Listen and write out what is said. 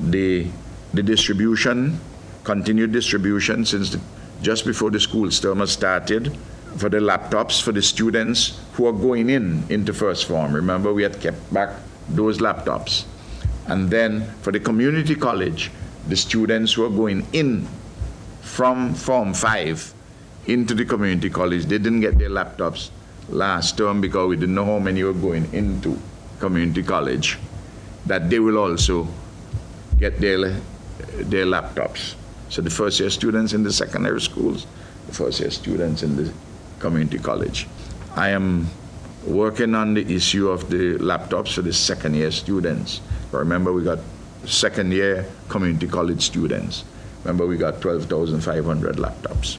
the distribution, continued distribution since just before the school term has started for the laptops for the students who are going into first form. Remember, we had kept back those laptops. And then for the community college, the students who are going in from Form 5 into the community college, they didn't get their laptops last term because we didn't know how many were going into community college, that they will also get their laptops. So the first year students in the secondary schools, the first year students in the community college. I am working on the issue of the laptops for the second year students. Remember, we got second year community college students. Remember, we got 12,500 laptops.